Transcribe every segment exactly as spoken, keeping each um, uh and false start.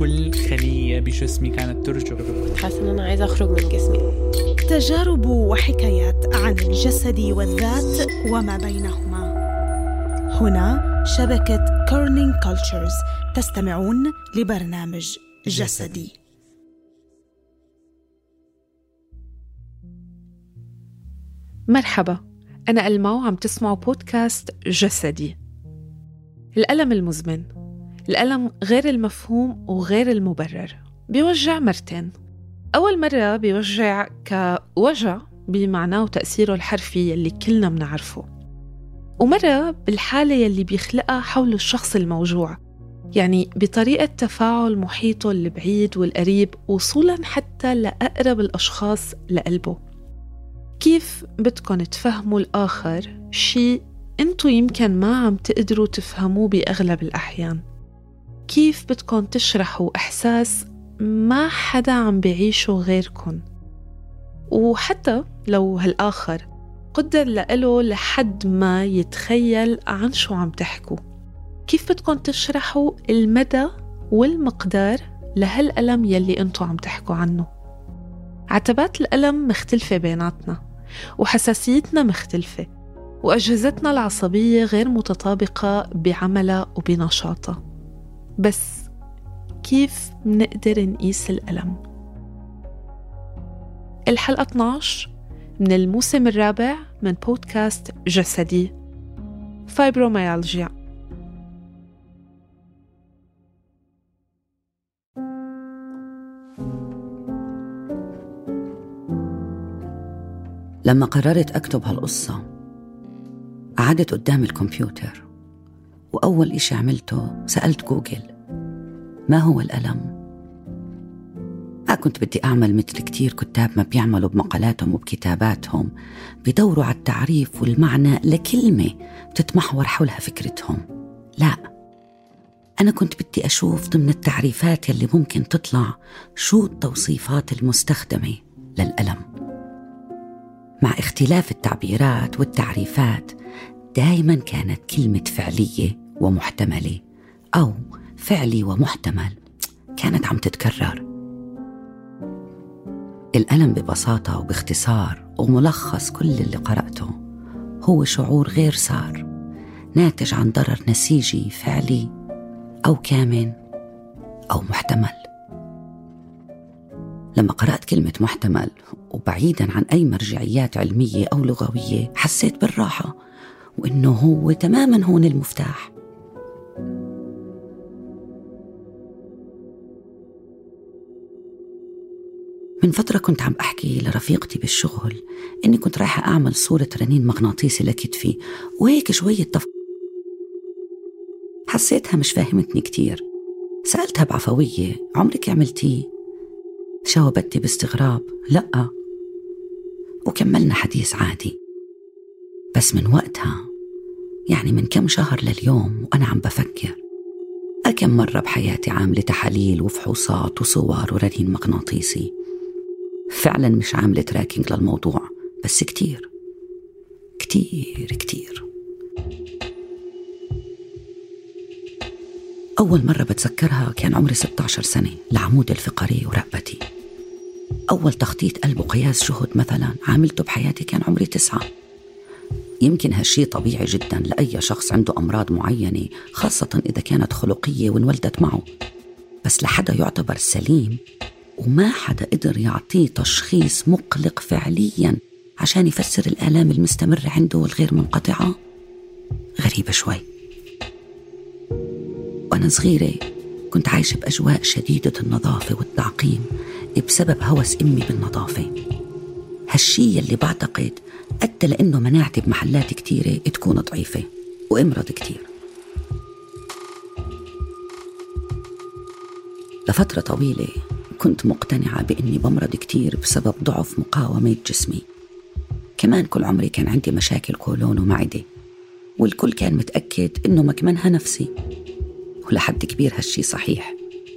كل خلية بجسمي كانت ترجف. حاسة إن أنا عايزة أخرج من جسمي. تجارب وحكايات عن الجسد والذات وما بينهما. هنا شبكة كورنينج كولتشرز. تستمعون لبرنامج جسدي. مرحبا، أنا ألما وعم تسمعوا بودكاست جسدي. الألم المزمن، الألم غير المفهوم وغير المبرر، بيوجع مرتين. أول مرة بيوجع كوجع بمعناه وتأثيره الحرفي اللي كلنا منعرفه، ومرة بالحالة يلي بيخلقها حول الشخص الموجوع، يعني بطريقة تفاعل محيطه البعيد والقريب وصولاً حتى لأقرب الأشخاص لقلبه. كيف بدكن تفهموا الآخر شيء انتو يمكن ما عم تقدروا تفهموه بأغلب الأحيان؟ كيف بدكن تشرحوا إحساس ما حدا عم بيعيشه غيركن؟ وحتى لو هالآخر قدر لقله لحد ما يتخيل عن شو عم تحكوا، كيف بدكن تشرحوا المدى والمقدار لهالألم يلي انتو عم تحكوا عنه؟ عتبات الألم مختلفة بيناتنا، وحساسيتنا مختلفة، وأجهزتنا العصبية غير متطابقة بعملها وبنشاطها. بس كيف منقدر نقيس الألم؟ الحلقة اثنا عشر من الموسم الرابع من بودكاست جسدي، فايبروميالجيا. لما قررت أكتب هالقصة قعدت قدام الكمبيوتر، وأول إشي عملته سألت جوجل ما هو الألم؟ ما كنت بدي أعمل مثل كتير كتاب ما بيعملوا بمقالاتهم وبكتاباتهم بيدوروا على التعريف والمعنى لكلمة بتتمحور حولها فكرتهم. لا، أنا كنت بدي أشوف ضمن التعريفات اللي ممكن تطلع شو التوصيفات المستخدمة للألم. مع اختلاف التعبيرات والتعريفات دايماً كانت كلمة فعلية ومحتملة أو فعلي ومحتمل كانت عم تتكرر. الألم ببساطة وباختصار وملخص كل اللي قرأته هو شعور غير سار ناتج عن ضرر نسيجي فعلي أو كامن أو محتمل. لما قرأت كلمة محتمل وبعيداً عن أي مرجعيات علمية أو لغوية حسيت بالراحة وإنه هو تماماً هون المفتاح. من فترة كنت عم أحكي لرفيقتي بالشغل إني كنت رايحة أعمل صورة رنين مغناطيسي لكتفي، وهيك شوية تف... حسيتها مش فاهمتني كتير. سألتها بعفوية عمرك عملتيه؟ جاوبتني باستغراب لأ، وكملنا حديث عادي. بس من وقتها، يعني من كم شهر لليوم، وأنا عم بفكر أكم مرة بحياتي عاملة تحاليل وفحوصات وصور ورنين مغناطيسي. فعلا مش عاملة تراكينج للموضوع، بس كتير كتير كتير. أول مرة بتذكرها كان عمري ستة عشر سنة لعمود الفقري ورقبتي. أول تخطيط قلب وقياس جهد مثلا عاملته بحياتي كان عمري تسعة. يمكن هالشي طبيعي جدا لأي شخص عنده أمراض معينة، خاصة إذا كانت خلقية وانولدت معه، بس لحدا يعتبر سليم وما حدا قدر يعطيه تشخيص مقلق فعليا عشان يفسر الآلام المستمرة عنده والغير منقطعة، غريبة شوي. وأنا صغيرة كنت عايشة بأجواء شديدة النظافة والتعقيم بسبب هوس أمي بالنظافة. هالشي اللي بعتقد أدى لأنه مناعتي بمحلات كتيرة تكون ضعيفة وأمرض كتير. لفترة طويلة كنت مقتنعة بأني بمرض كتير بسبب ضعف مقاومة جسمي. كمان كل عمري كان عندي مشاكل كولون ومعدة، والكل كان متأكد إنه مكمنها نفسي، ولحد كبير هالشي صحيح.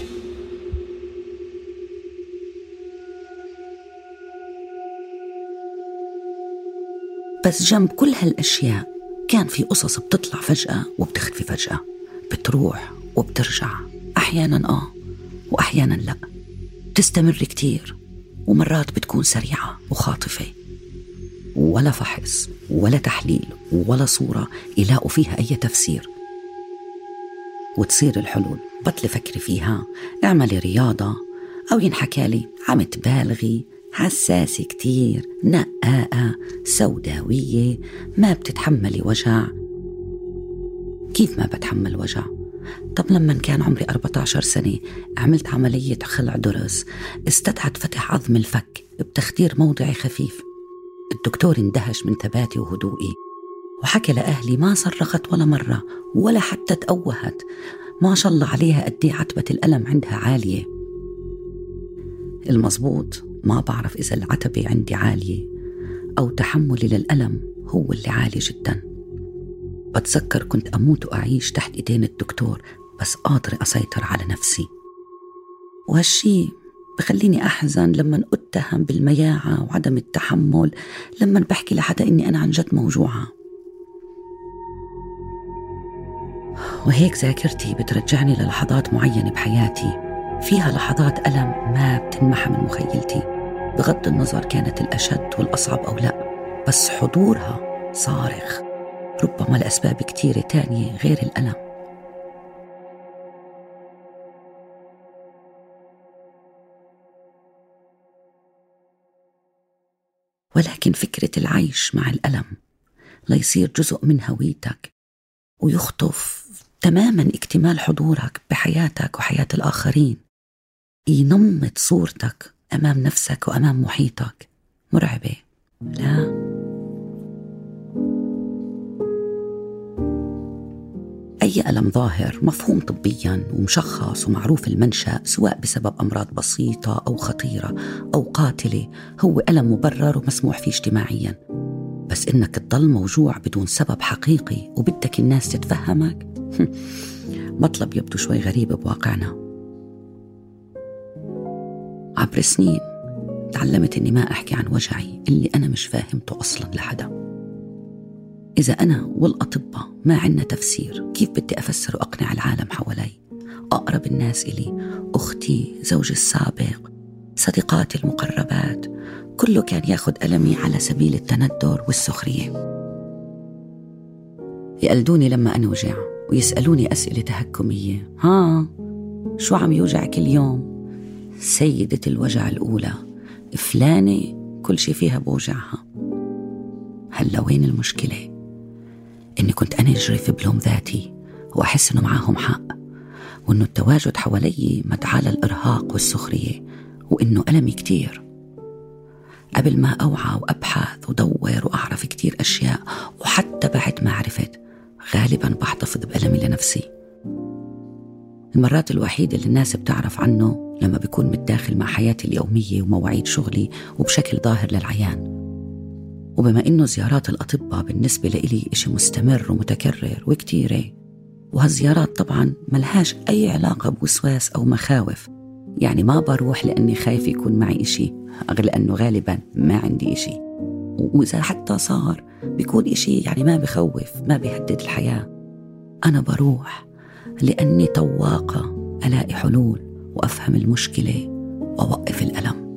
بس جنب كل هالأشياء كان في قصص بتطلع فجأة وبتختفي فجأة، بتروح وبترجع أحياناً آه وأحيانا لا، تستمر كتير، ومرات بتكون سريعة وخاطفة، ولا فحص ولا تحليل ولا صورة يلاقوا فيها أي تفسير. وتصير الحلول بطل فكري فيها، اعملي رياضة، أو ينحكالي عم تبالغي، حساسة كتير، نقاءة، سوداوية، ما بتتحملي وجع. كيف ما بتحمل وجع؟ طب لما كان عمري أربعة عشر سنة عملت عملية خلع ضرس استدعت فتح عظم الفك بتخدير موضعي خفيف. الدكتور اندهش من ثباتي وهدوئي، وحكى لأهلي ما صرخت ولا مرة ولا حتى تأوهت، ما شاء الله عليها قدي عتبة الألم عندها عالية. المزبوط ما بعرف إذا العتبة عندي عالية أو تحملي للألم هو اللي عالي جدا. بتذكر كنت أموت وأعيش تحت إيدين الدكتور، بس قادرة أسيطر على نفسي. وهالشي بخليني أحزن لما أتهم بالمياعة وعدم التحمل لما بحكي لحدا إني أنا عن جد موجوعة. وهيك ذاكرتي بترجعني للحظات معينة بحياتي فيها لحظات ألم ما بتنمح من مخيلتي، بغض النظر كانت الأشد والأصعب أو لا، بس حضورها صارخ، ربما لأسباب كتيرة تانية غير الألم. ولكن فكرة العيش مع الألم ليصير جزء من هويتك ويخطف تماماً اكتمال حضورك بحياتك وحياة الآخرين، ينمط صورتك أمام نفسك وأمام محيطك، مرعبة لا؟ أي ألم ظاهر مفهوم طبياً ومشخص ومعروف المنشأ، سواء بسبب أمراض بسيطة أو خطيرة أو قاتلة، هو ألم مبرر ومسموح فيه اجتماعياً. بس إنك تضل موجوع بدون سبب حقيقي وبدك الناس تتفهمك مطلب يبدو شوي غريب بواقعنا. عبر سنين تعلمت إني ما أحكي عن وجعي اللي أنا مش فاهمته أصلاً لحدا. إذا أنا والأطباء ما عنا تفسير، كيف بدي أفسر وأقنع العالم حوالي؟ أقرب الناس إلي، أختي، زوجي السابق، صديقاتي المقربات، كله كان ياخد ألمي على سبيل التندر والسخرية. يقلدوني لما أنوجع ويسألوني أسئلة تهكمية، ها شو عم يوجعك اليوم؟ سيدة الوجع الأولى فلانة كل شي فيها بوجعها. هلا وين المشكلة؟ إني كنت أنا أجرف بلوم ذاتي وأحس إنه معاهم حق، وإنه التواجد حوالي مدعاة للإرهاق والسخرية، وإنه ألمي كتير. قبل ما أوعى وأبحث ودور وأعرف كتير أشياء، وحتى بعد ما عرفت غالباً بحتفظ بألمي لنفسي. المرات الوحيدة اللي الناس بتعرف عنه لما بيكون متداخل مع حياتي اليومية ومواعيد شغلي وبشكل ظاهر للعيان. وبما إنه زيارات الأطباء بالنسبة لإلي إشي مستمر ومتكرر وكتيرة، وهالزيارات طبعاً ملهاش أي علاقة بوسواس أو مخاوف، يعني ما بروح لأني خايف يكون معي إشي، لأنه غالباً ما عندي إشي، وإذا حتى صار بيكون إشي يعني ما بخوف، ما بيهدد الحياة. أنا بروح لأني طواقة ألاقي حلول وأفهم المشكلة وأوقف الألم.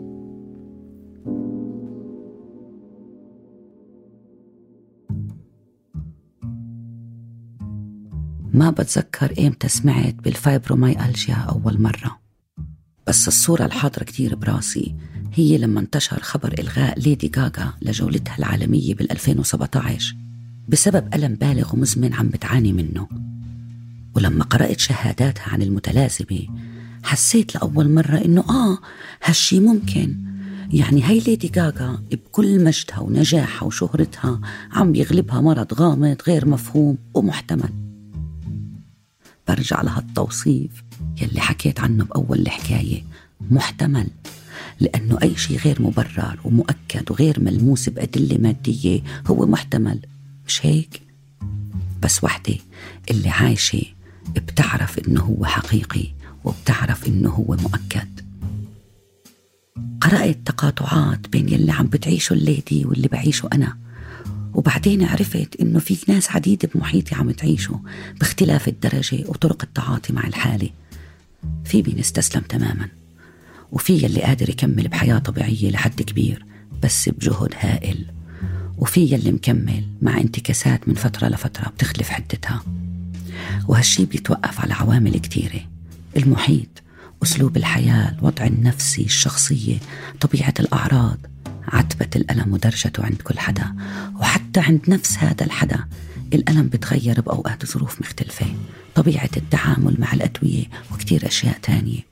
ما بتذكر إمتى سمعت بالفايبروميالجيا أول مرة، بس الصورة الحاضرة كتير براسي هي لما انتشر خبر إلغاء ليدي غاغا لجولتها العالمية بالألفين وسبعة عشر بسبب ألم بالغ ومزمن عم بتعاني منه. ولما قرأت شهاداتها عن المتلازمة حسيت لأول مرة إنه آه هالشي ممكن، يعني هاي ليدي غاغا بكل مجدها ونجاحها وشهرتها عم يغلبها مرض غامض غير مفهوم ومحتمل. برجع لها التوصيف يلي حكيت عنه بأول الحكاية، محتمل، لأنه أي شيء غير مبرر ومؤكد وغير ملموس بأدلة مادية هو محتمل، مش هيك؟ بس وحدة اللي عايشة بتعرف إنه هو حقيقي وبتعرف إنه هو مؤكد. قرأت تقاطعات بين يلي عم بتعيشه الليدي واللي بعيشه أنا، وبعدين عرفت إنه في ناس عديدة بمحيطي عم تعيشه باختلاف الدرجة وطرق التعاطي مع الحالة. في بينستسلم تماما، وفي يلي قادر يكمل بحياة طبيعية لحد كبير بس بجهد هائل، وفي يلي مكمل مع انتكاسات من فترة لفترة بتخلف حدتها. وهالشي بيتوقف على عوامل كتيرة: المحيط، أسلوب الحياة، الوضع النفسي، الشخصية، طبيعة الأعراض، عتبة الألم ودرجته عند كل حدا، وحتى عند نفس هذا الحدا الألم بتغير بأوقات ظروف مختلفة، طبيعة التعامل مع الأدوية وكتير أشياء تانية.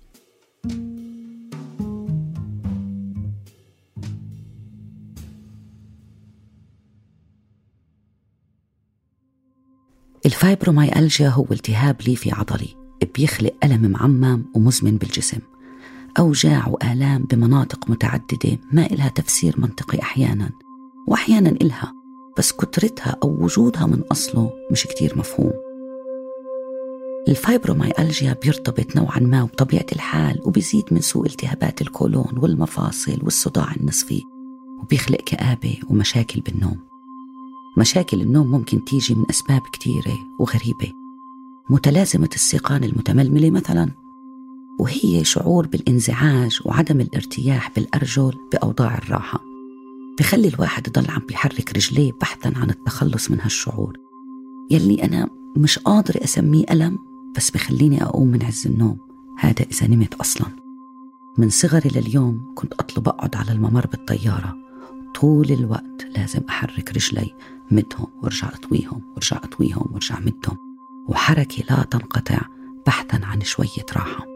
الفايبروميالجيا هو التهاب ليفي عضلي بيخلق ألم معمم ومزمن بالجسم، أوجاع وآلام بمناطق متعددة ما إلها تفسير منطقي أحيانا، وأحيانا إلها بس كترتها أو وجودها من أصله مش كتير مفهوم. الفايبروميالجيا بيرتبط نوعا ما بطبيعة الحال، وبيزيد من سوء التهابات الكولون والمفاصل والصداع النصفي، وبيخلق كآبة ومشاكل بالنوم. مشاكل النوم ممكن تيجي من أسباب كتيرة وغريبة: متلازمة السيقان المتململة مثلا، وهي شعور بالانزعاج وعدم الارتياح بالأرجل بأوضاع الراحة، بخلي الواحد يضل عم بيحرك رجليه بحثا عن التخلص من هالشعور يلي أنا مش قادر أسميه ألم، بس بخليني أقوم من عز النوم، هذا إذا نمت أصلا. من صغري لليوم كنت أطلب أقعد على الممر بالطيارة، طول الوقت لازم أحرك رجلي، مدهم وارجع أطويهم وارجع أطويهم وارجع مدهم، وحركة لا تنقطع بحثا عن شوية راحة.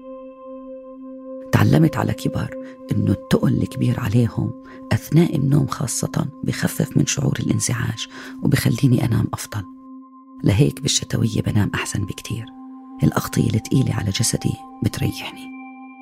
تعلمت على كبر إنه التقل الكبير عليهم أثناء النوم خاصة بخفف من شعور الانزعاج وبخليني أنام أفضل. لهيك بالشتوية بنام أحسن بكتير، الأغطية الثقيلة على جسدي بتريحني.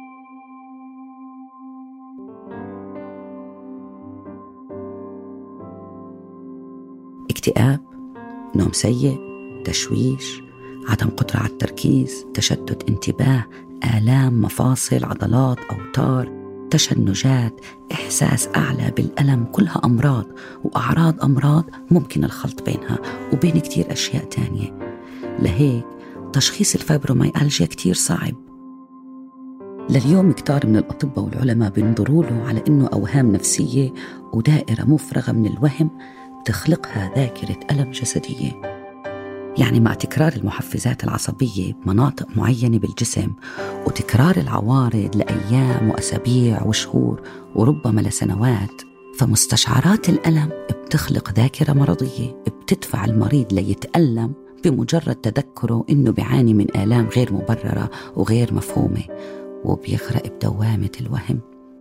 اكتئاب، نوم سيء، تشويش، عدم قدرة على التركيز، تشتت انتباه، آلام مفاصل، عضلات، أوتار، تشنجات، إحساس أعلى بالألم، كلها أمراض وأعراض أمراض ممكن الخلط بينها وبين كتير أشياء تانية. لهيك تشخيص الفايبروميالجيا كتير صعب. لليوم كتار من الأطباء والعلماء بينظروا له على إنه أوهام نفسية ودائرة مفرغة من الوهم تخلقها ذاكرة ألم جسدية. يعني مع تكرار المحفزات العصبية بمناطق معينة بالجسم وتكرار العوارض لأيام وأسابيع وشهور وربما لسنوات، فمستشعرات الألم بتخلق ذاكرة مرضية بتدفع المريض ليتألم بمجرد تذكره إنه بيعاني من آلام غير مبررة وغير مفهومة، وبيغرق بدوامة الوهم.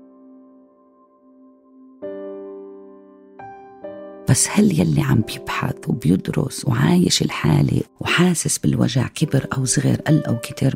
بس هل يلي عم بيبحث وبيدرس وعايش الحالة وحاسس بالوجع كبر أو صغر، قل أو كتر؟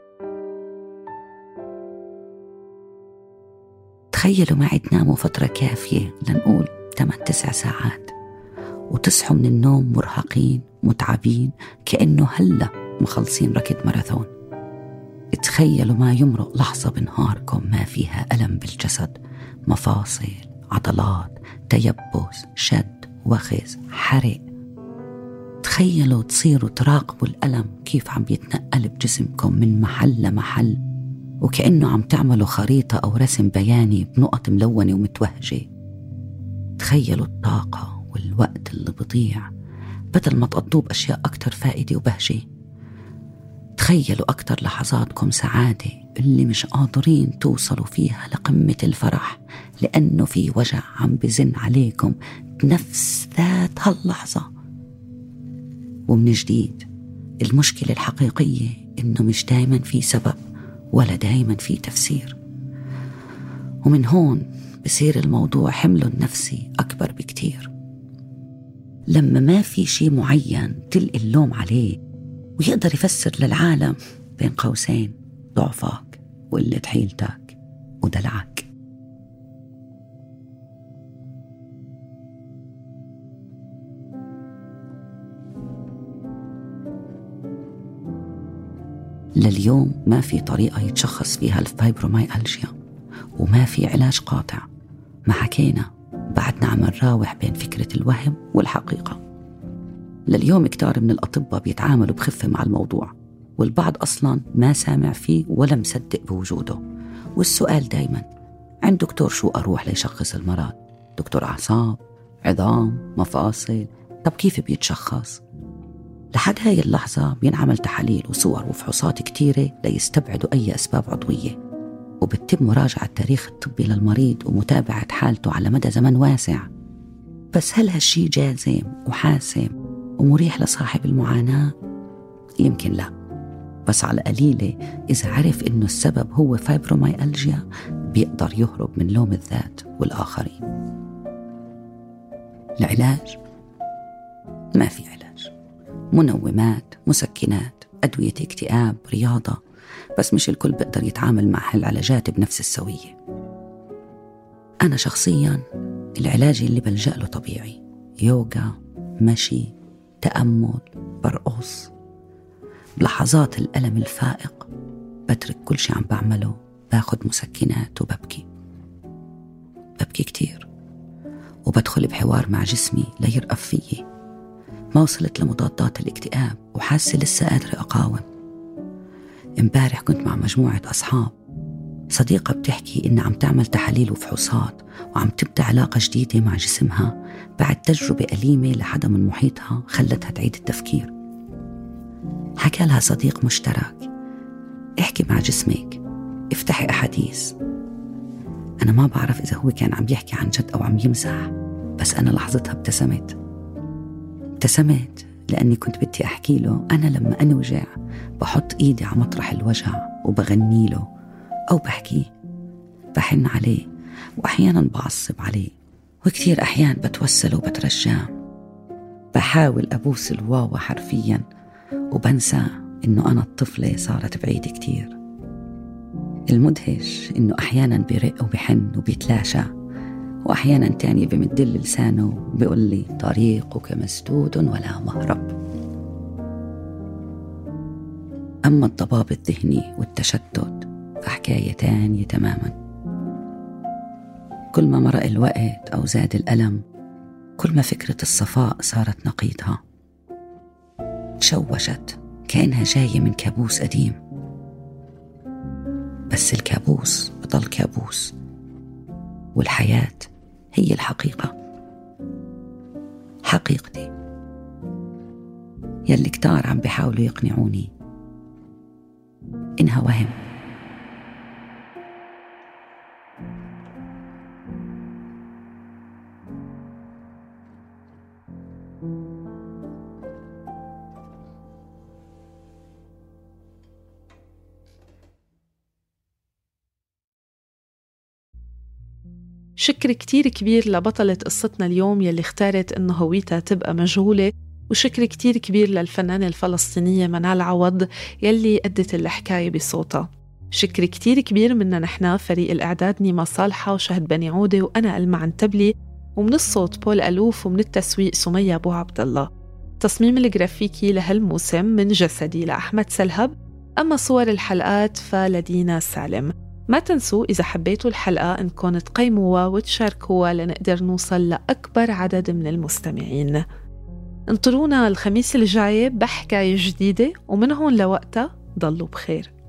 تخيلوا معي تناموا فترة كافية، لنقول ثمانية تسع ساعات، وتصحوا من النوم مرهقين متعبين كأنه هلأ مخلصين ركض ماراثون. تخيلوا ما يمرق لحظة بنهاركم ما فيها ألم بالجسد، مفاصل، عضلات، تيبس، شد، وخز، حرق. تخيلوا تصيروا تراقبوا الألم كيف عم بيتنقل بجسمكم من محل لمحل، وكأنه عم تعملوا خريطة أو رسم بياني بنقط ملونة ومتوهجة. تخيلوا الطاقة والوقت اللي بضيع بدل ما تقضوا بأشياء أكتر فائدة وبهجة. تخيلوا أكتر لحظاتكم سعادة اللي مش قادرين توصلوا فيها لقمة الفرح لأنه في وجع عم بزن عليكم بنفس ذات هاللحظة. ومن جديد المشكلة الحقيقية إنه مش دايما في سبب ولا دايما في تفسير، ومن هون بصير الموضوع حمله النفسي أكبر بكتير. لما ما في شيء معين تلقي اللوم عليه ويقدر يفسر للعالم بين قوسين ضعفك وقلة حيلتك ودلعك. لليوم ما في طريقة يتشخص فيها الفايبروميالجيا وما في علاج قاطع. ما حكينا بعدنا عم نراوح بين فكرة الوهم والحقيقة. لليوم كتار من الأطباء بيتعاملوا بخفة مع الموضوع، والبعض أصلاً ما سامع فيه ولا مصدق بوجوده. والسؤال دايماً، عند دكتور شو أروح ليشخص المرض؟ دكتور أعصاب، عظام، مفاصل؟ طب كيف بيتشخص؟ لحد هاي اللحظة بينعمل تحاليل وصور وفحوصات كتيرة ليستبعدوا أي أسباب عضوية، وبتتم مراجعة التاريخ الطبي للمريض ومتابعة حالته على مدى زمن واسع. بس هل هالشي جازم وحاسم ومريح لصاحب المعاناة؟ يمكن لا، بس على قليلة إذا عرف إنه السبب هو فايبروميالجيا بيقدر يهرب من لوم الذات والآخرين. العلاج؟ ما في علاج، منومات، مسكنات، أدوية اكتئاب، رياضة، بس مش الكل بيقدر يتعامل مع هالعلاجات بنفس السوية. أنا شخصياً العلاج اللي بلجأ له طبيعي، يوغا، مشي، تأمل، برقص. بلحظات الألم الفائق بترك كل شيء عم بعمله، باخد مسكنات وببكي ببكي كتير، وبدخل بحوار مع جسمي ليرقف فيي. ما وصلت لمضادات الاكتئاب وحاسة لسه قادرة أقاوم. امبارح كنت مع مجموعة أصحاب، صديقة بتحكي إنها عم تعمل تحاليل وفحوصات وعم تبدأ علاقة جديدة مع جسمها بعد تجربة أليمة لحدا من محيطها خلتها تعيد التفكير. حكى لها صديق مشترك، احكي مع جسمك، افتحي أحاديث. أنا ما بعرف إذا هو كان عم يحكي عن جد أو عم يمزح، بس أنا لحظتها ابتسمت ابتسمت لأني كنت بدي أحكي له أنا لما أنوجع بحط إيدي على مطرح الوجع وبغني له أو بحكي، بحن عليه وأحيانا بعصب عليه، وكثير أحيان بتوسل وبترجاه، بحاول أبوس الواو حرفيا، وبنسى إنه أنا الطفلة صارت بعيد كتير. المدهش إنه أحيانا بيرق وبيحن وبيتلاشى، وأحيانا تاني بمدل لسانه وبيقول لي طريقك مسدود ولا مهرب. أما الضباب الذهني والتشتت فحكاية تانية تماما. كل ما مرق الوقت أو زاد الألم، كل ما فكرة الصفاء صارت نقيضها، تشوشت كأنها جاية من كابوس قديم. بس الكابوس بضل كابوس، والحياة هي الحقيقة، حقيقتي يلي كتار عم بيحاولوا يقنعوني إنها وهم. شكر كتير كبير لبطلة قصتنا اليوم يلي اختارت إنه هويتها تبقى مجهولة، وشكر كتير كبير للفنانة الفلسطينية منال عوض يلي أدت الحكاية بصوتها. شكر كتير كبير منا نحنا فريق الإعداد نيما صالحة وشهد بني عودة وأنا ألمع عنتبلي، ومن الصوت بول ألوف، ومن التسويق سمية أبو عبد الله. تصميم الجرافيكي لهالموسم من جسدي لأحمد سلهب، أما صور الحلقات فلدينا سالم. ما تنسوا إذا حبيتوا الحلقة إنكم تقيموها وتشاركوها لنقدر نوصل لأكبر عدد من المستمعين. انطرونا الخميس الجاي بحكاية جديدة، ومن هون لوقتها ضلوا بخير.